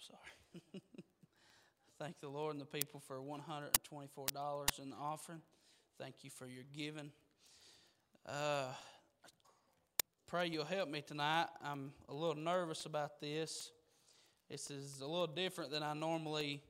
Sorry. Thank the Lord and the people for $124 in the offering. Thank you for your giving. Pray you'll help me tonight. I'm a little nervous about this. This is a little different than I normally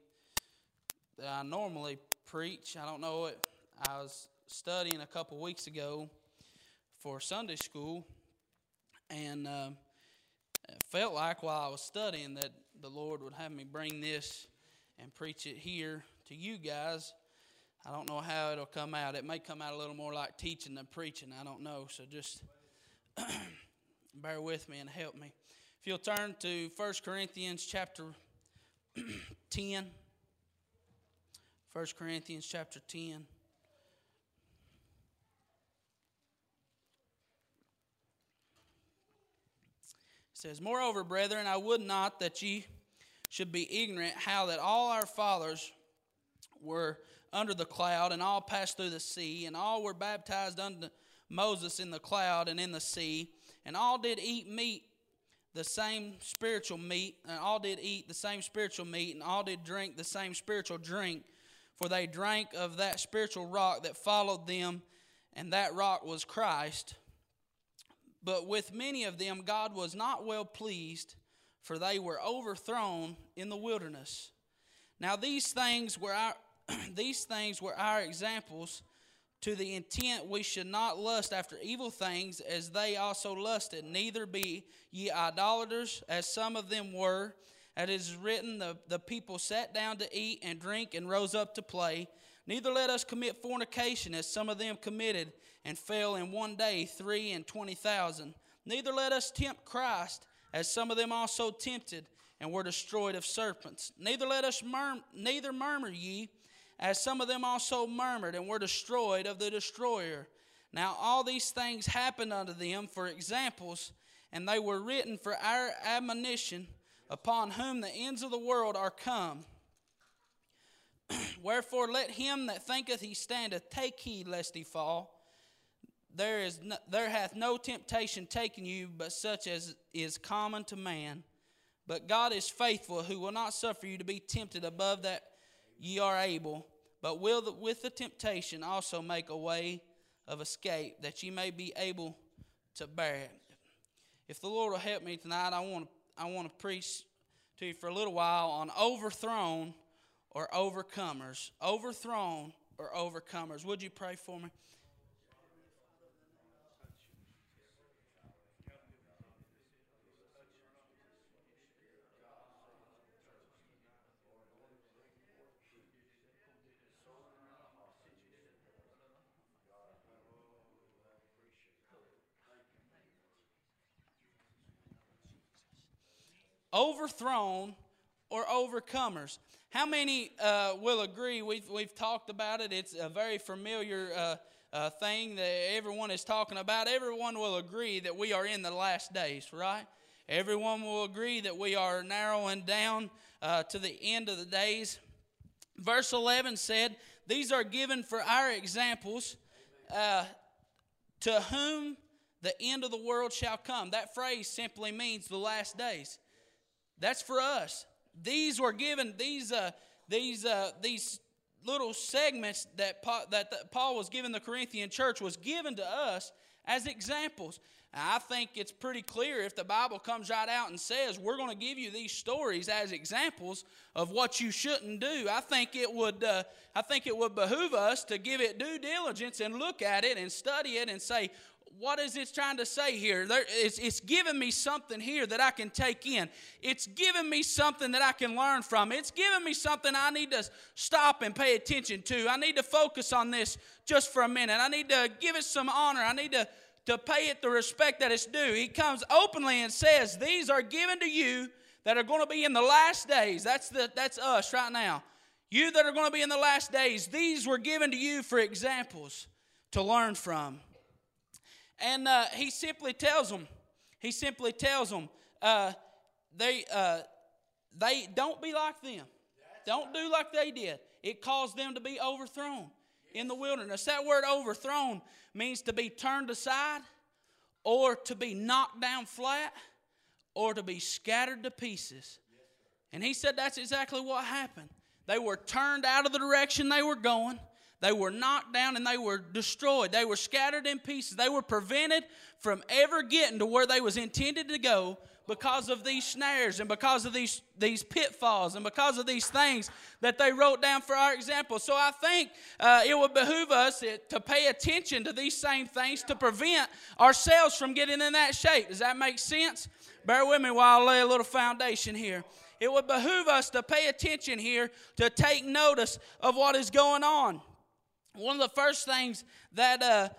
preach. I don't know it. I was studying a couple weeks ago for Sunday school, and it felt like while I was studying that the Lord would have me bring this and preach it here to you guys. I don't know how it'll come out. It may come out a little more like teaching than preaching. I don't know. So just bear with me and help me. If you'll turn to 1 Corinthians chapter 10. 1 Corinthians chapter 10. It says, "Moreover, brethren, I would not that ye should be ignorant how that all our fathers were under the cloud, and all passed through the sea, and all were baptized unto Moses in the cloud and in the sea, and all did eat the same spiritual meat, and all did eat the same spiritual meat, and all did drink the same spiritual drink, for they drank of that spiritual rock that followed them, and that rock was Christ. But with many of them God was not well pleased, for they were overthrown in the wilderness. Now these things were our examples, to the intent we should not lust after evil things, as they also lusted. Neither be ye idolaters, as some of them were. As it is written, the people sat down to eat and drink and rose up to play. Neither let us commit fornication, as some of them committed, and fell in one day 23,000. Neither let us tempt Christ, as some of them also tempted, and were destroyed of serpents. Neither murmur ye, as some of them also murmured, and were destroyed of the destroyer. Now all these things happened unto them for examples, and they were written for our admonition, upon whom the ends of the world are come. Wherefore let him that thinketh he standeth take heed lest he fall. There hath no temptation taken you, but such as is common to man. But God is faithful, who will not suffer you to be tempted above that ye are able, but will with the temptation also make a way of escape, that ye may be able to bear it." If the Lord will help me tonight, I want to preach to you for a little while on overthrown or overcomers. Overthrown or overcomers. Would you pray for me? Overthrown or overcomers. How many will agree? We've talked about it. It's a very familiar thing that everyone is talking about. Everyone will agree that we are in the last days, right? Everyone will agree that we are narrowing down to the end of the days. Verse 11 said, "These are given for our examples, to whom the end of the world shall come." That phrase simply means the last days. That's for us. These were given, these little segments that Paul was giving the Corinthian church was given to us as examples. Now, I think it's pretty clear if the Bible comes right out and says we're going to give you these stories as examples of what you shouldn't do. I think it would behoove us to give it due diligence and look at it and study it and say, what is it trying to say here? It's giving me something here that I can take in. It's giving me something that I can learn from. It's giving me something I need to stop and pay attention to. I need to focus on this just for a minute. I need to give it some honor. I need to pay it the respect that it's due. He comes openly and says, these are given to you that are going to be in the last days. That's us right now. You that are going to be in the last days, these were given to you for examples to learn from. And he simply tells them, they don't be like them. Don't do like they did. It caused them to be overthrown in the wilderness. That word overthrown means to be turned aside, or to be knocked down flat, or to be scattered to pieces. And he said that's exactly what happened. They were turned out of the direction they were going. They were knocked down and they were destroyed. They were scattered in pieces. They were prevented from ever getting to where they was intended to go because of these snares and because of these pitfalls and because of these things that they wrote down for our example. So I think it would behoove us to pay attention to these same things to prevent ourselves from getting in that shape. Does that make sense? Bear with me while I lay a little foundation here. It would behoove us to pay attention here, to take notice of what is going on. One of the first things that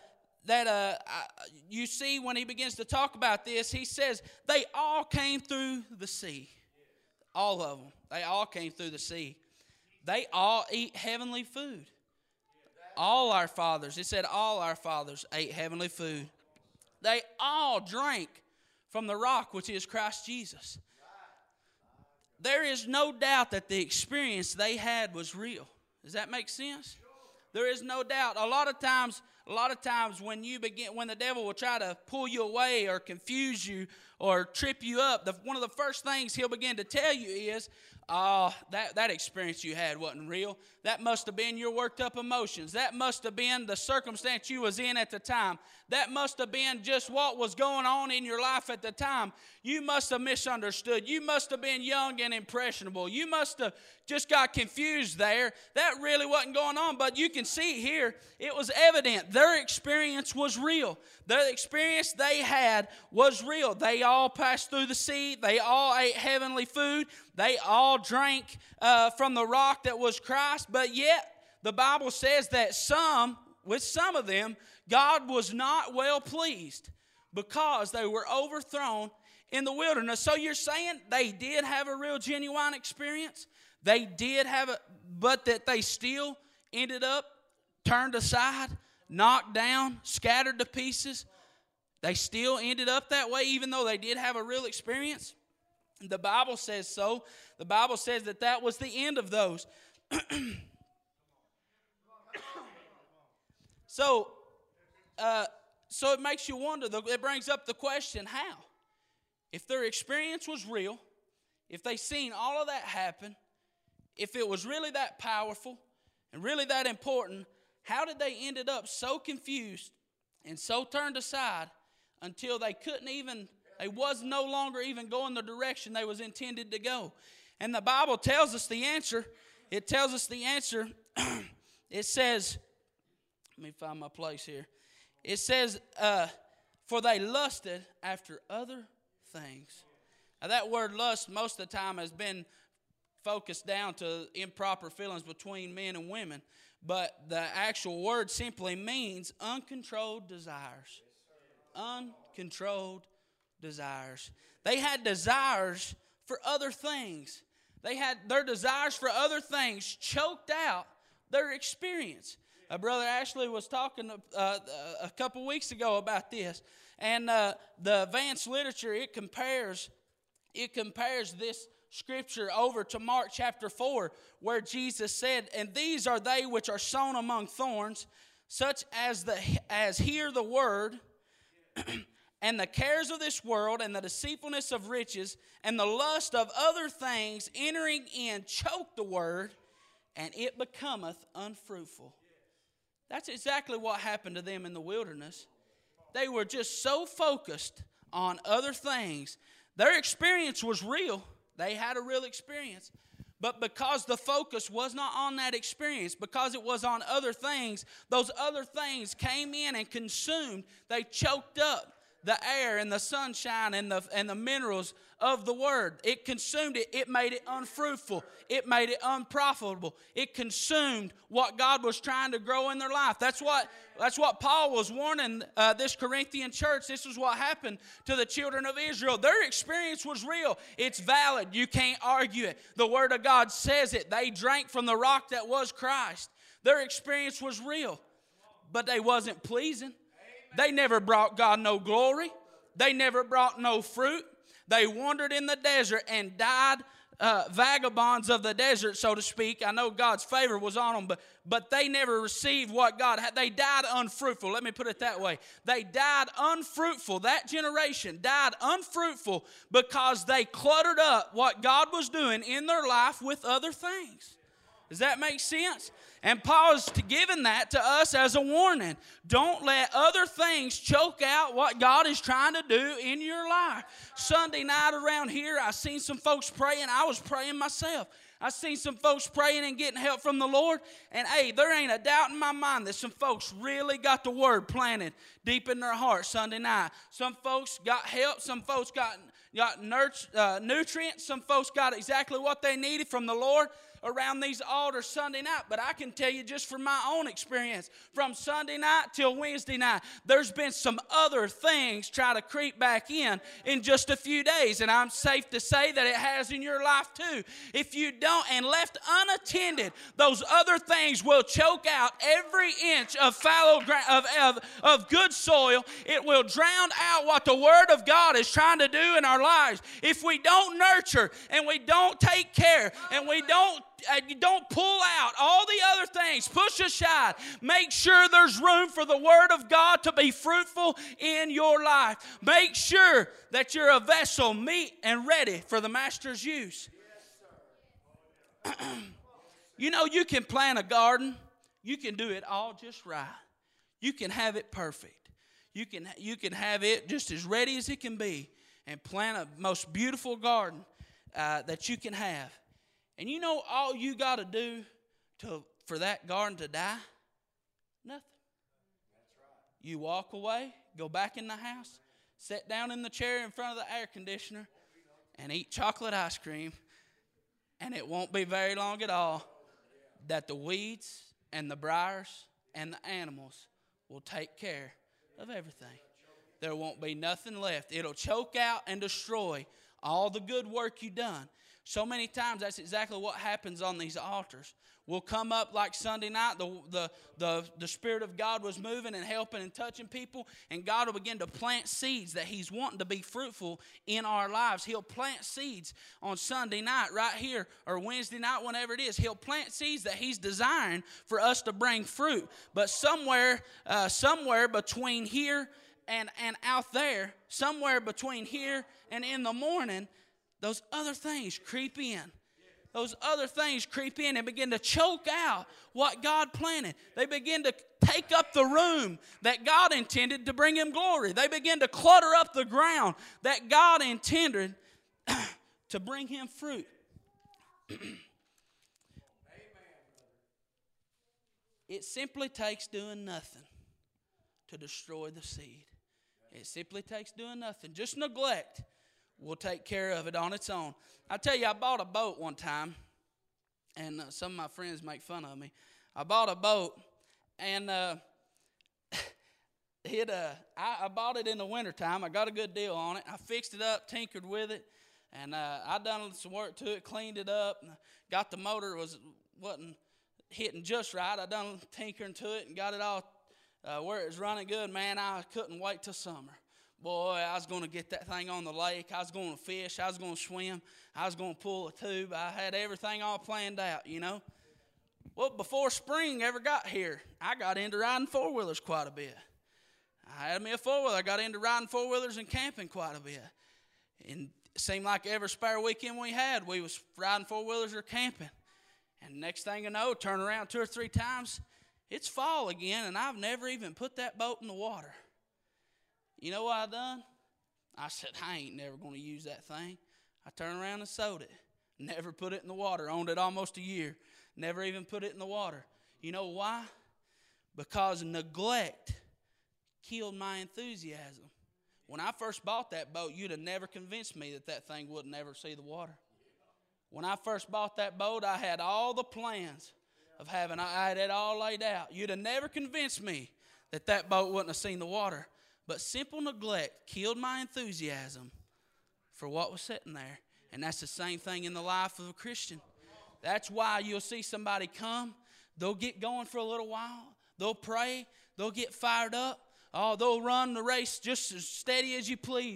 you see when he begins to talk about this, he says they all came through the sea. All of them. They all came through the sea. They all eat heavenly food. All our fathers. It said all our fathers ate heavenly food. They all drank from the rock, which is Christ Jesus. There is no doubt that the experience they had was real. Does that make sense? There is no doubt. A lot of times when the devil will try to pull you away or confuse you or trip you up, one of the first things he'll begin to tell you is, that experience you had wasn't real. That must have been your worked up emotions. That must have been the circumstance you was in at the time. That must have been just what was going on in your life at the time. You must have misunderstood. You must have been young and impressionable. You must have just got confused there. That really wasn't going on. But you can see here, it was evident. Their experience was real. The experience they had was real. They all passed through the sea. They all ate heavenly food. They all drank from the rock that was Christ. But yet, the Bible says that with some of them, God was not well pleased because they were overthrown in the wilderness. So you're saying they did have a real genuine experience? They did have it, but that they still ended up turned aside, knocked down, scattered to pieces. They still ended up that way even though they did have a real experience? The Bible says so. The Bible says that was the end of those. So it makes you wonder. It brings up the question, how? If their experience was real, if they seen all of that happen, if it was really that powerful and really that important, how did they ended up so confused and so turned aside until they was no longer even going the direction they was intended to go? And the Bible tells us the answer. It tells us the answer. It says, let me find my place here. It says, for they lusted after other things. Now that word lust most of the time has been focused down to improper feelings between men and women. But the actual word simply means uncontrolled desires. Uncontrolled desires. They had desires for other things. They had their desires for other things choked out their experience. Brother Ashley was talking a couple weeks ago about this. And the advanced literature, it compares this scripture over to Mark chapter 4, where Jesus said, "And these are they which are sown among thorns, such as hear the word, and the cares of this world, and the deceitfulness of riches, and the lust of other things entering in choke the word, and it becometh unfruitful." That's exactly what happened to them in the wilderness. They were just so focused on other things. Their experience was real. They had a real experience. But because the focus was not on that experience, because it was on other things, those other things came in and consumed. They choked up the air and the sunshine and the minerals of the word. It consumed it. It made it unfruitful. It made it unprofitable. It consumed what God was trying to grow in their life. That's what Paul was warning this Corinthian church. This is what happened to the children of Israel. Their experience was real. It's valid. You can't argue it. The word of God says it. They drank from the rock that was Christ. Their experience was real, but they wasn't pleasing. They never brought God no glory. They never brought no fruit. They wandered in the desert and died vagabonds of the desert, so to speak. I know God's favor was on them, but they never received what God had. They died unfruitful. Let me put it that way. They died unfruitful. That generation died unfruitful because they cluttered up what God was doing in their life with other things. Does that make sense? And Paul is giving that to us as a warning. Don't let other things choke out what God is trying to do in your life. Sunday night around here, I seen some folks praying. I was praying myself. I seen some folks praying and getting help from the Lord. And hey, there ain't a doubt in my mind that some folks really got the word planted deep in their heart Sunday night. Some folks got help. Some folks got nutrients. Some folks got exactly what they needed from the Lord around these altars Sunday night. But I can tell you just from my own experience, from Sunday night till Wednesday night, there's been some other things try to creep back in just a few days. And I'm safe to say that it has in your life too. If you don't, and left unattended, those other things will choke out every inch of fallow ground, of good soil. It will drown out what the Word of God is trying to do in our lives. If we don't nurture and we don't take care and we don't pull out all the other things, push aside, make sure there's room for the Word of God to be fruitful in your life. Make sure that you're a vessel meet and ready for the Master's use. You know, you can plant a garden. You can do it all just right. You can have it perfect. You can have it just as ready as it can be and plant a most beautiful garden that you can have. And you know all you got to do for that garden to die? Nothing. That's right. You walk away, go back in the house, sit down in the chair in front of the air conditioner, and eat chocolate ice cream. And it won't be very long at all that the weeds and the briars and the animals will take care of everything. There won't be nothing left. It'll choke out and destroy all the good work you've done. So many times that's exactly what happens on these altars. We'll come up like Sunday night, the Spirit of God was moving and helping and touching people, and God will begin to plant seeds that He's wanting to be fruitful in our lives. He'll plant seeds on Sunday night right here, or Wednesday night, whenever it is. He'll plant seeds that He's desiring for us to bring fruit. But somewhere between here and out there, somewhere between here and in the morning, those other things creep in. Those other things creep in and begin to choke out what God planted. They begin to take up the room that God intended to bring Him glory. They begin to clutter up the ground that God intended to bring Him fruit. It simply takes doing nothing to destroy the seed. It simply takes doing nothing. Just neglect will take care of it on its own. I tell you, I bought a boat one time, and some of my friends make fun of me. I bought a boat, and I bought it in the wintertime. I got a good deal on it. I fixed it up, tinkered with it, and I done some work to it, cleaned it up, and got the motor wasn't hitting just right. I done tinkering to it and got it all where it was running good. Man, I couldn't wait till summer. Boy, I was going to get that thing on the lake. I was going to fish. I was going to swim. I was going to pull a tube. I had everything all planned out, you know. Well, before spring ever got here, I got into riding four-wheelers quite a bit. I had me a four-wheeler. I got into riding four-wheelers and camping quite a bit. And it seemed like every spare weekend we had, we was riding four-wheelers or camping. And next thing you know, turn around 2 or 3 times, it's fall again, and I've never even put that boat in the water. You know what I done? I said, I ain't never going to use that thing. I turned around and sold it. Never put it in the water. Owned it almost a year. Never even put it in the water. You know why? Because neglect killed my enthusiasm. When I first bought that boat, you'd have never convinced me that thing wouldn't ever see the water. When I first bought that boat, I had all the plans of having, I had it all laid out. You'd have never convinced me that boat wouldn't have seen the water. But simple neglect killed my enthusiasm for what was sitting there. And that's the same thing in the life of a Christian. That's why you'll see somebody come. They'll get going for a little while. They'll pray. They'll get fired up. Oh, they'll run the race just as steady as you please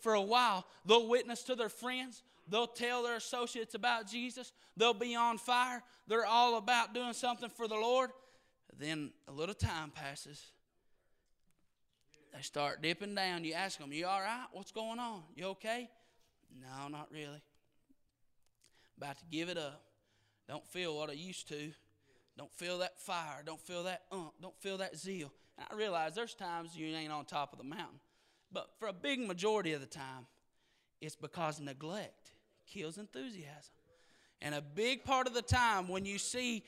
for a while. They'll witness to their friends. They'll tell their associates about Jesus. They'll be on fire. They're all about doing something for the Lord. Then a little time passes. They start dipping down. You ask them, you all right? What's going on? You okay? No, not really. About to give it up. Don't feel what I used to. Don't feel that fire. Don't feel that don't feel that zeal. And I realize there's times you ain't on top of the mountain. But for a big majority of the time, it's because neglect kills enthusiasm. And a big part of the time when you see,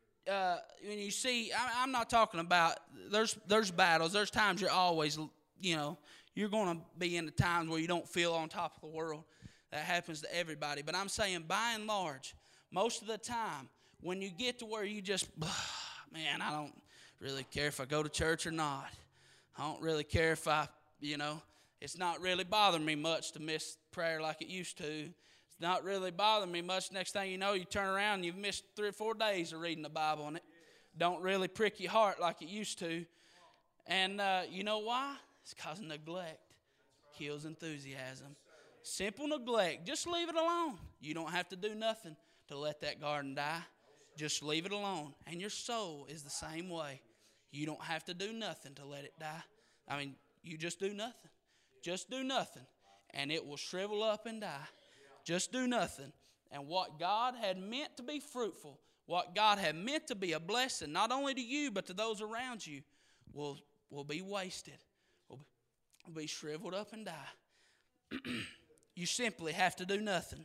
I'm not talking about, there's battles. There's times you're always, you're going to be in the times where you don't feel on top of the world. That happens to everybody. But I'm saying by and large, most of the time, when you get to where you just, man, I don't really care if I go to church or not. I don't really care if it's not really bothering me much to miss prayer like it used to. It's not really bothering me much. Next thing you know, you turn around and you've missed 3 or 4 days of reading the Bible, and it don't really prick your heart like it used to. And you know why? It's because neglect kills enthusiasm. Simple neglect. Just leave it alone. You don't have to do nothing to let that garden die. Just leave it alone. And your soul is the same way. You don't have to do nothing to let it die. I mean, you just do nothing. Just do nothing. And it will shrivel up and die. Just do nothing. And what God had meant to be fruitful, what God had meant to be a blessing, not only to you, but to those around you, will be wasted. Will be shriveled up and die. You simply have to do nothing.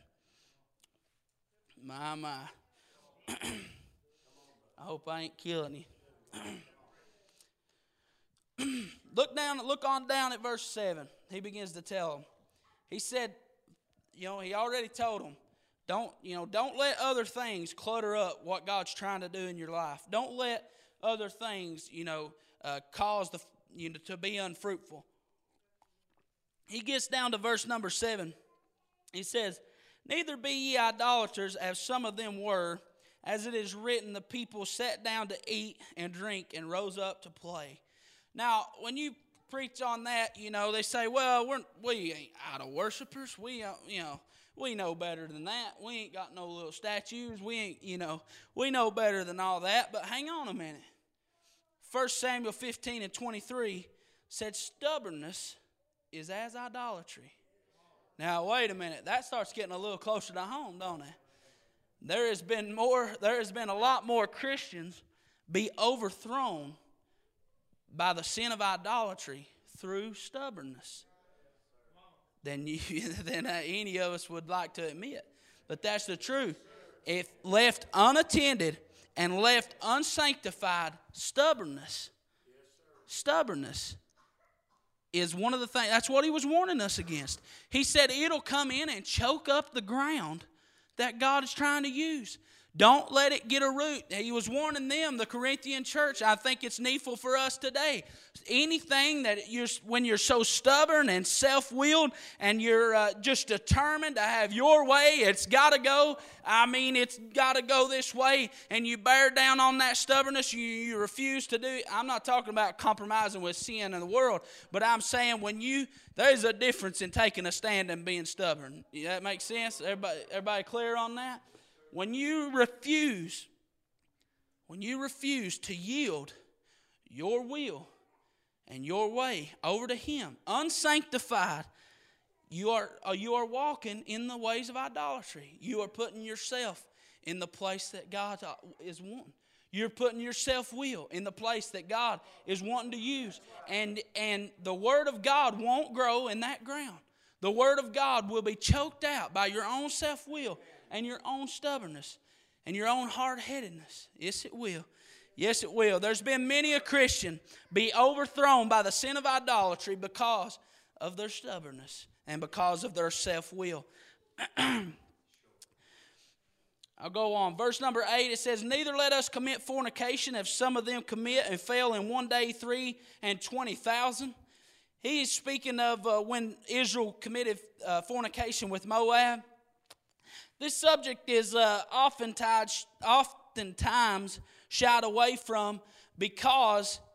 My. I hope I ain't killing you. Look on down at verse 7. He begins to tell them. He said, he already told them, don't let other things clutter up what God's trying to do in your life. Don't let other things, cause to be unfruitful. He gets down to verse number 7. He says, neither be ye idolaters as some of them were, as it is written, the people sat down to eat and drink and rose up to play. Now, when you preach on that, they say, well, we ain't idol worshipers. We know better than that. We ain't got no little statues. We know better than all that. But hang on a minute. 1 Samuel 15:23 said, stubbornness is as idolatry. Now, wait a minute. That starts getting a little closer to home, don't it? There has been a lot more Christians be overthrown by the sin of idolatry through stubbornness than any of us would like to admit. But that's the truth. If left unattended and left unsanctified, stubbornness is one of the things. That's what he was warning us against. He said it'll come in and choke up the ground that God is trying to use. Don't let it get a root. He was warning them, the Corinthian church. I think it's needful for us today. Anything that when you're so stubborn and self-willed and you're just determined to have your way, it's got to go. It's got to go this way. And you bear down on that stubbornness. You refuse to do it. I'm not talking about compromising with sin in the world. But I'm saying there's a difference in taking a stand and being stubborn. That makes sense? Everybody clear on that? When you refuse to yield your will and your way over to Him, unsanctified, you are walking in the ways of idolatry. You are putting yourself in the place that God is wanting. You're putting your self-will in the place that God is wanting to use. And the Word of God won't grow in that ground. The Word of God will be choked out by your own self-will and your own stubbornness and your own hard-headedness. Yes, it will. Yes, it will. There's been many a Christian be overthrown by the sin of idolatry because of their stubbornness and because of their self-will. I'll go on. Verse number 8, it says, neither let us commit fornication as some of them commit and fell in one day 320,000. He is speaking of when Israel committed fornication with Moab. This subject is oftentimes shied away from because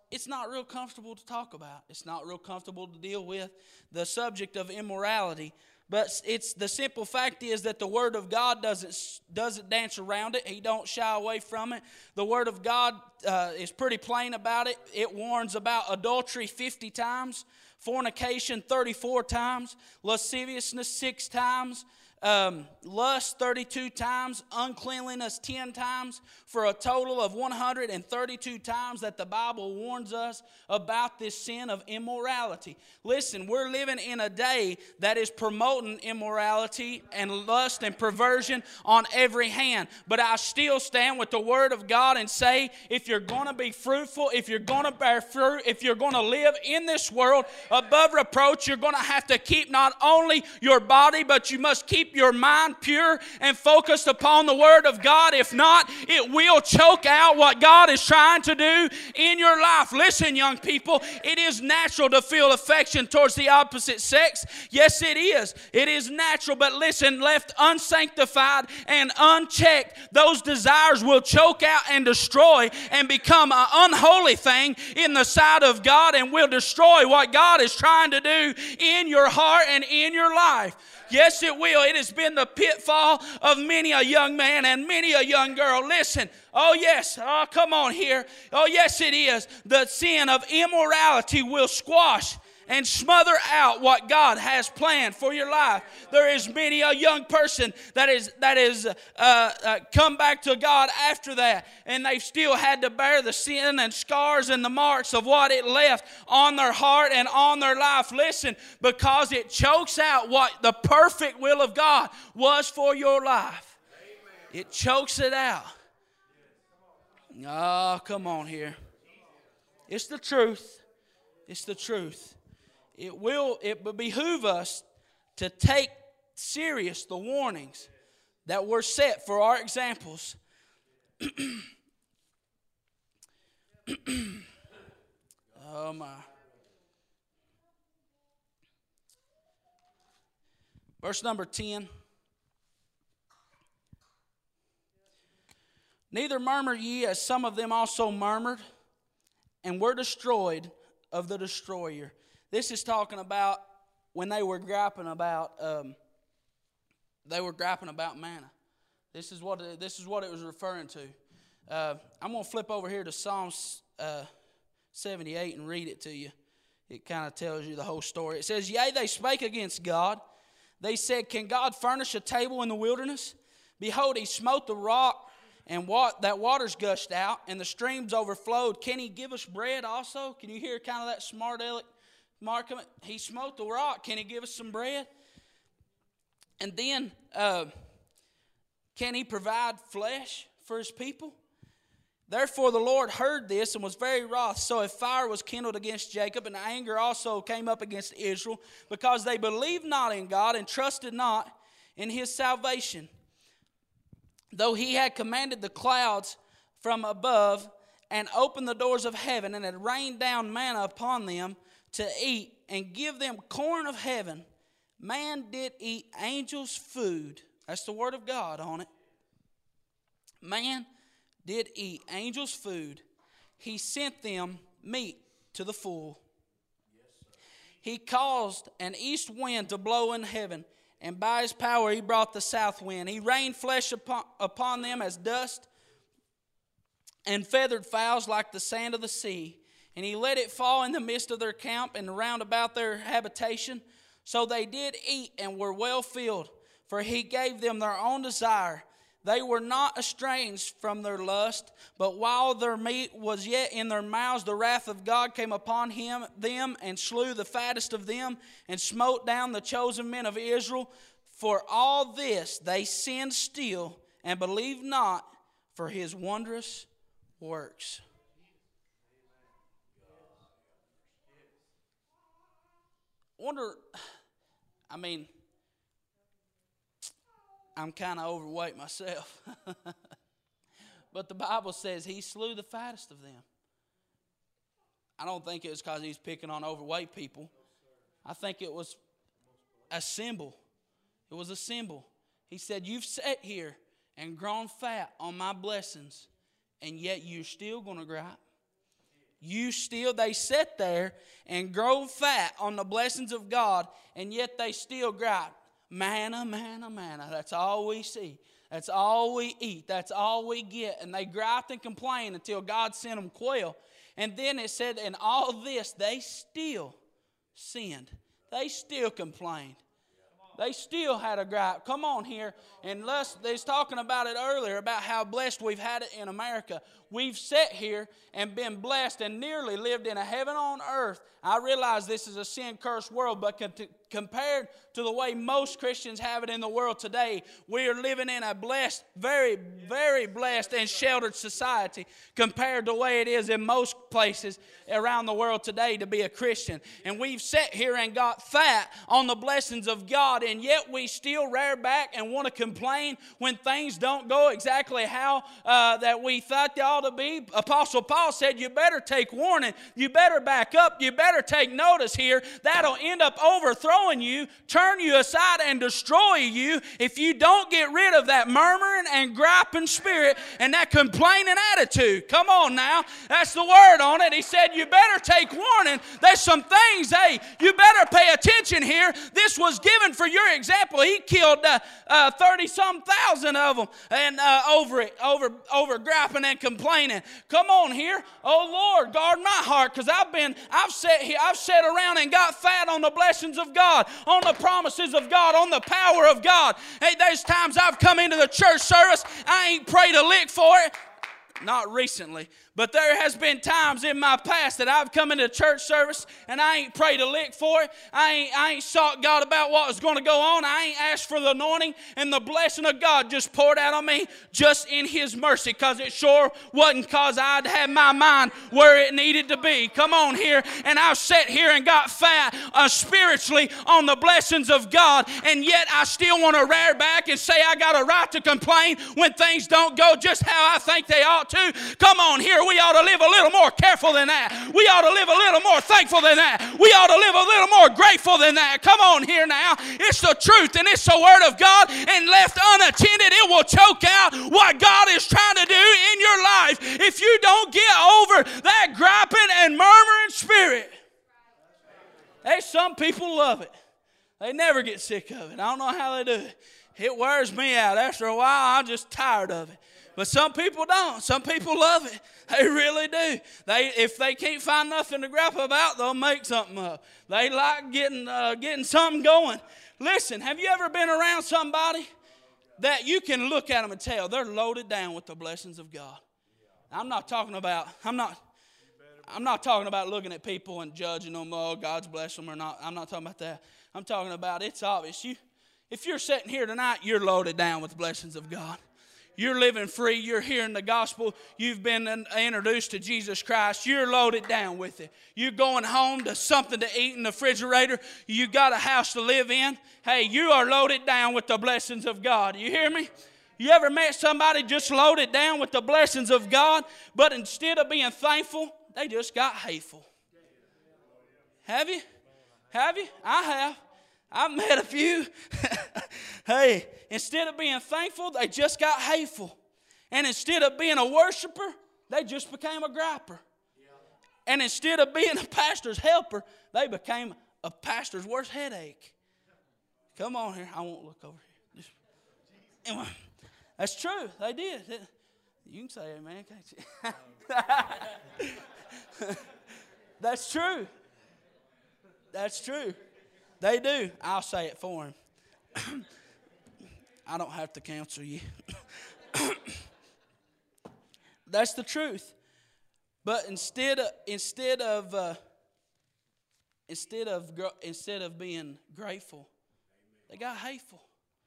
it's not real comfortable to talk about. It's not real comfortable to deal with the subject of immorality. But it's the simple fact is that the Word of God doesn't dance around it. He don't shy away from it. The Word of God is pretty plain about it. It warns about adultery 50 times, fornication 34 times, lasciviousness 6 times, lust 32 times, uncleanliness 10 times, for a total of 132 times that the Bible warns us about this sin of immorality. Listen, we're living in a day that is promoting immorality and lust and perversion on every hand. But I still stand with the Word of God and say, if you're going to be fruitful, if you're going to bear fruit, if you're going to live in this world above reproach, you're going to have to keep not only your body, but you must keep your mind pure and focused upon the Word of God. If not, it will choke out what God is trying to do in your life. Listen, young people, it is natural to feel affection towards the opposite sex. Yes, it is. It is natural, but listen, left unsanctified and unchecked, those desires will choke out and destroy and become an unholy thing in the sight of God, and will destroy what God is trying to do in your heart and in your life. Yes, it will. It has been the pitfall of many a young man and many a young girl. Listen, oh yes, oh come on here. Oh yes, it is. The sin of immorality will squash and smother out what God has planned for your life. There is many a young person that is come back to God after that, and they've still had to bear the sin and scars and the marks of what it left on their heart and on their life. Listen, because it chokes out what the perfect will of God was for your life. It chokes it out. Oh, come on here. It's the truth. It's the truth. It will behoove us to take serious the warnings that were set for our examples. Oh my. Verse number 10. Neither murmur ye, as some of them also murmured, and were destroyed of the destroyer. This is talking about when they were griping about manna. This is what it was referring to. I'm going to flip over here to Psalms 78 and read it to you. It kind of tells you the whole story. It says, "Yea, they spake against God. They said, Can God furnish a table in the wilderness? Behold, he smote the rock, and that waters gushed out, and the streams overflowed. Can he give us bread also?" Can you hear kind of that smart aleck mark? He smote the rock. Can he give us some bread? And then, can he provide flesh for his people? Therefore the Lord heard this and was very wroth. So a fire was kindled against Jacob, and anger also came up against Israel, because they believed not in God and trusted not in his salvation. Though he had commanded the clouds from above and opened the doors of heaven, and had rained down manna upon them to eat, and give them corn of heaven, man did eat angels' food. That's the word of God on it. Man did eat angels' food. He sent them meat to the full. He caused an east wind to blow in heaven, and by his power he brought the south wind. He rained flesh upon them as dust, and feathered fowls like the sand of the sea. And he let it fall in the midst of their camp and round about their habitation. So they did eat and were well filled, for he gave them their own desire. They were not estranged from their lust, but while their meat was yet in their mouths, the wrath of God came upon them, and slew the fattest of them, and smote down the chosen men of Israel. For all this they sinned still, and believed not for his wondrous works. I'm kind of overweight myself. But the Bible says he slew the fattest of them. I don't think it was because he's picking on overweight people. I think it was a symbol. It was a symbol. He said, you've sat here and grown fat on my blessings, and yet you're still going to gripe. They sit there and grow fat on the blessings of God, and yet they still gripe. Manna, manna, manna. That's all we see. That's all we eat. That's all we get. And they griped and complained until God sent them quail. And then it said, in all this, they still sinned. They still complained. They still had a gripe. Come on here. And they was talking about it earlier, about how blessed we've had it in America. We've sat here and been blessed and nearly lived in a heaven on earth. I realize this is a sin-cursed world, but compared to the way most Christians have it in the world today, we are living in a blessed, very, very blessed and sheltered society compared to the way it is in most places around the world today to be a Christian. And we've sat here and got fat on the blessings of God, and yet we still rear back and want to complain when things don't go exactly how that we thought they ought to be. Apostle Paul said, you better take warning. You better back up. You better take notice here. That'll end up overthrowing you, turn you aside, and destroy you if you don't get rid of that murmuring and griping spirit and that complaining attitude. Come on now. That's the word on it. He said, you better take warning. There's some things, hey, you better pay attention here. This was given for your example. He killed 30-some thousand of them and over griping and complaining. Come on here. Oh Lord, guard my heart, because I've sat around and got fat on the blessings of God, on the promises of God, on the power of God. Hey, there's times I've come into the church service, I ain't prayed a lick for it. Not recently, but there has been times in my past that I've come into church service and I ain't prayed a lick for it. I ain't sought God about what was going to go on. I ain't asked for the anointing, and the blessing of God just poured out on me just in His mercy, because it sure wasn't because I'd had my mind where it needed to be. Come on here. And I've sat here and got fat spiritually on the blessings of God, and yet I still want to rear back and say I got a right to complain when things don't go just how I think they ought to. Come on here. We ought to live a little more careful than that. We ought to live a little more thankful than that. We ought to live a little more grateful than that. Come on here now. It's the truth, and it's the Word of God, and left unattended, it will choke out what God is trying to do in your life if you don't get over that griping and murmuring spirit. Hey, some people love it. They never get sick of it. I don't know how they do it. It wears me out. After a while, I'm just tired of it. But some people don't. Some people love it. They really do. If they can't find nothing to gripe about, they'll make something up. They like getting something going. Listen, have you ever been around somebody that you can look at them and tell they're loaded down with the blessings of God? I'm not talking about looking at people and judging them, oh, God's blessed them or not. I'm not talking about that. I'm talking about, it's obvious. If you're sitting here tonight, you're loaded down with the blessings of God. You're living free. You're hearing the gospel. You've been introduced to Jesus Christ. You're loaded down with it. You're going home to something to eat in the refrigerator. You got a house to live in. Hey, you are loaded down with the blessings of God. You hear me? You ever met somebody just loaded down with the blessings of God, but instead of being thankful, they just got hateful? Have you? Have you? I have. I've met a few. Hey, instead of being thankful, they just got hateful. And instead of being a worshiper, they just became a griper. And instead of being a pastor's helper, they became a pastor's worst headache. Come on here. I won't look over here. Anyway, that's true. They did. You can say amen, can't you? That's true. That's true. They do. I'll say it for him. I don't have to counsel you. That's the truth. But instead of being grateful, they got hateful.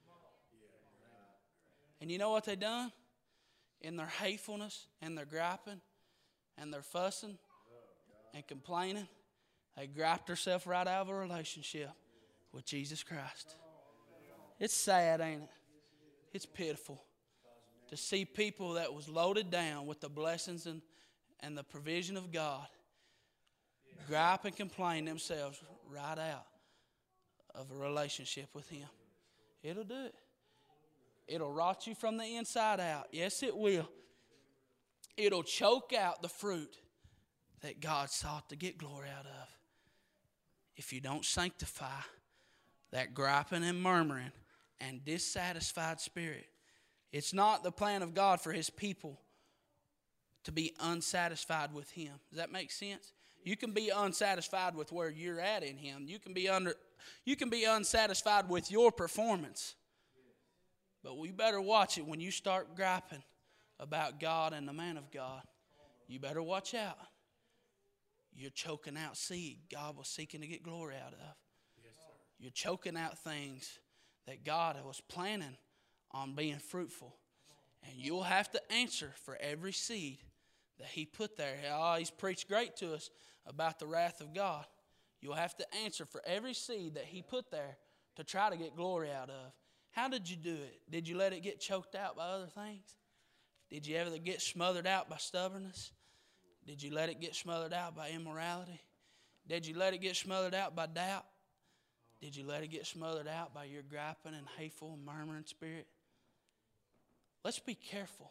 And you know what they done? In their hatefulness and their griping and their fussing and complaining, they griped themselves right out of a relationship with Jesus Christ. It's sad, ain't it? It's pitiful to see people that was loaded down with the blessings and the provision of God gripe and complain themselves right out of a relationship with Him. It'll do it. It'll rot you from the inside out. Yes, it will. It'll choke out the fruit that God sought to get glory out of. If you don't sanctify that griping and murmuring and dissatisfied spirit, it's not the plan of God for His people to be unsatisfied with Him. Does that make sense? You can be unsatisfied with where you're at in Him. You can be unsatisfied with your performance. But we better watch it when you start griping about God and the man of God. You better watch out. You're choking out seed God was seeking to get glory out of. Yes, sir. You're choking out things that God was planning on being fruitful. And you'll have to answer for every seed that He put there. Oh, He's preached great to us about the wrath of God. You'll have to answer for every seed that He put there to try to get glory out of. How did you do it? Did you let it get choked out by other things? Did you ever get smothered out by stubbornness? Did you let it get smothered out by immorality? Did you let it get smothered out by doubt? Did you let it get smothered out by your griping and hateful and murmuring spirit? Let's be careful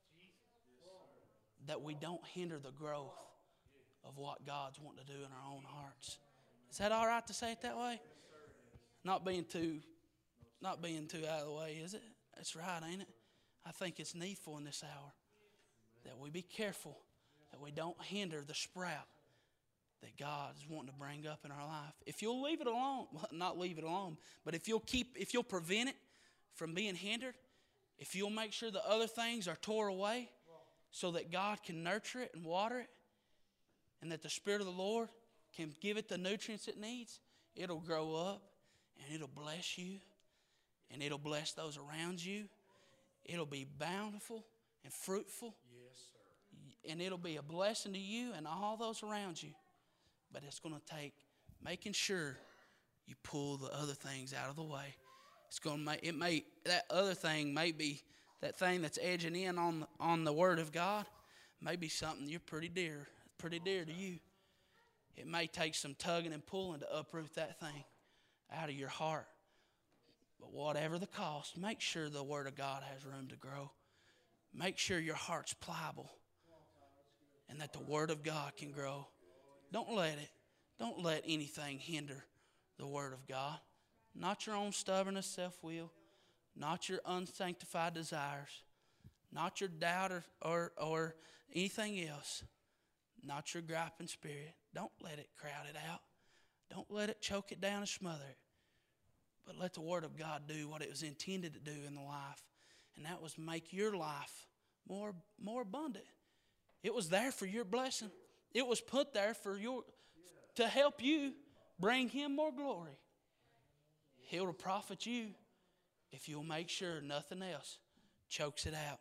that we don't hinder the growth of what God's wanting to do in our own hearts. Is that all right to say it that way? Not being too out of the way, is it? That's right, ain't it? I think it's needful in this hour that we be careful that we don't hinder the sprout that God is wanting to bring up in our life. If you'll leave it alone, well, not leave it alone, but if you'll prevent it from being hindered, if you'll make sure the other things are tore away so that God can nurture it and water it, and that the Spirit of the Lord can give it the nutrients it needs, it'll grow up and it'll bless you and it'll bless those around you. It'll be bountiful and fruitful. Yes, sir. And it'll be a blessing to you and all those around you. But it's going to take making sure you pull the other things out of the way. It's going to that other thing may be that thing that's edging in on the Word of God, may be something you're pretty dear to you. It may take some tugging and pulling to uproot that thing out of your heart. But whatever the cost, make sure the Word of God has room to grow. Make sure your heart's pliable and that the Word of God can grow. Don't let anything hinder the Word of God. Not your own stubbornness, self-will, not your unsanctified desires, not your doubt or anything else, not your griping spirit. Don't let it crowd it out. Don't let it choke it down and smother it. But let the Word of God do what it was intended to do in the life. And that was make your life more abundant. It was there for your blessing. It was put there to help you bring Him more glory. He'll profit you if you'll make sure nothing else chokes it out.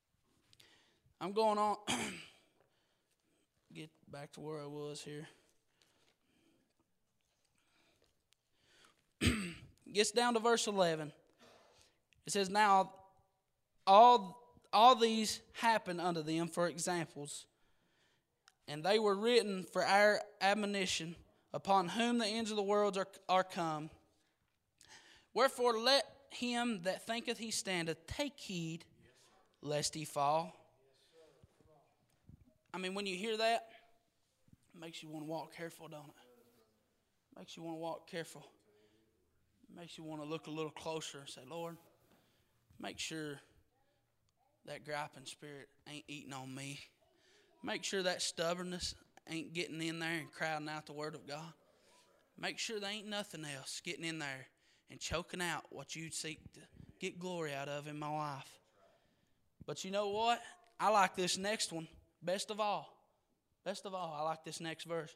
I'm going on. Get back to where I was here. Gets down to verse 11. It says, now all these happened unto them for examples, and they were written for our admonition, upon whom the ends of the world are come. Wherefore let him that thinketh he standeth take heed, lest he fall. I mean, when you hear that, it makes you want to walk careful, don't it? Makes you want to walk careful. Makes you want to look a little closer and say, Lord, make sure that griping spirit ain't eating on me. Make sure that stubbornness ain't getting in there and crowding out the Word of God. Make sure there ain't nothing else getting in there and choking out what you seek to get glory out of in my life. But you know what? I like this next one best of all. Best of all, I like this next verse.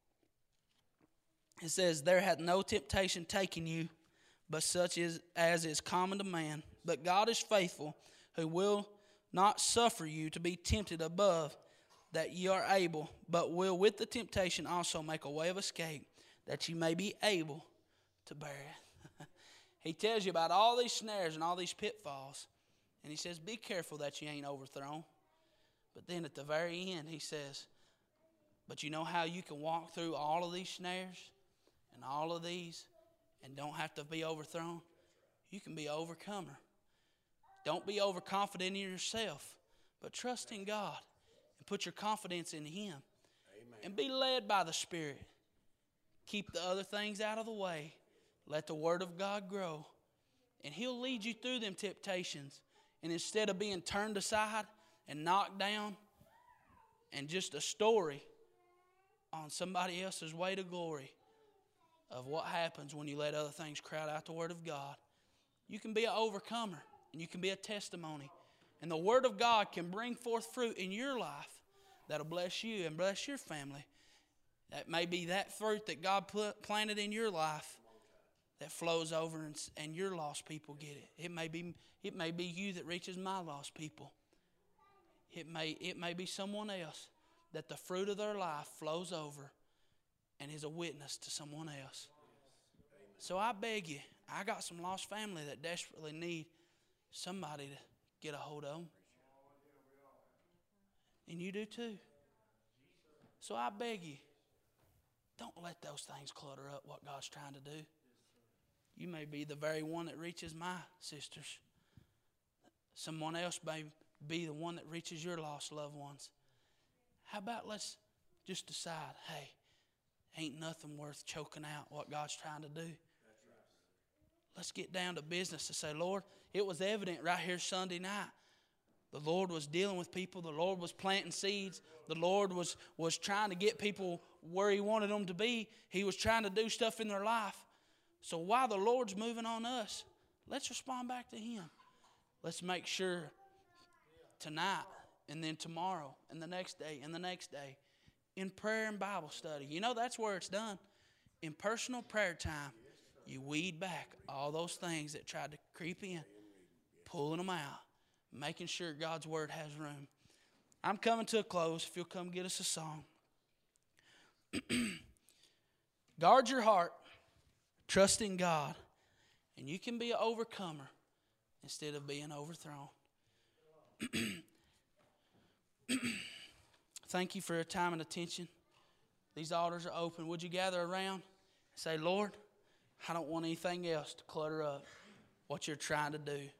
It says, there hath no temptation taken you, but such as is common to man. But God is faithful, who will not suffer you to be tempted above that ye are able, but will with the temptation also make a way of escape, that ye may be able to bear it. He tells you about all these snares and all these pitfalls. And he says, be careful that you ain't overthrown. But then at the very end, he says, but you know how you can walk through all of these snares and all of these and don't have to be overthrown? You can be an overcomer. Don't be overconfident in yourself, but trust in God and put your confidence in Him. Amen. And be led by the Spirit. Keep the other things out of the way. Let the Word of God grow. And He'll lead you through them temptations. And instead of being turned aside and knocked down and just a story on somebody else's way to glory of what happens when you let other things crowd out the Word of God, you can be an overcomer and you can be a testimony. And the Word of God can bring forth fruit in your life that'll bless you and bless your family. That may be that fruit that God planted in your life that flows over and your lost people get it. It may be you that reaches my lost people. It may be someone else that the fruit of their life flows over and is a witness to someone else. So I beg you, I got some lost family that desperately need somebody to get a hold of them. And you do too. So I beg you, don't let those things clutter up what God's trying to do. You may be the very one that reaches my sisters. Someone else may be the one that reaches your lost loved ones. How about let's just decide, hey, ain't nothing worth choking out what God's trying to do. Let's get down to business to say, Lord, it was evident right here Sunday night. The Lord was dealing with people. The Lord was planting seeds. The Lord was trying to get people where He wanted them to be. He was trying to do stuff in their life. So while the Lord's moving on us, let's respond back to Him. Let's make sure tonight and then tomorrow and the next day and the next day in prayer and Bible study. You know, that's where it's done. In personal prayer time, you weed back all those things that tried to creep in, pulling them out, making sure God's Word has room. I'm coming to a close. If you'll come get us a song. Guard your heart. Trust in God. And you can be an overcomer instead of being overthrown. Thank you for your time and attention. These altars are open. Would you gather around and say, Lord, I don't want anything else to clutter up what you're trying to do.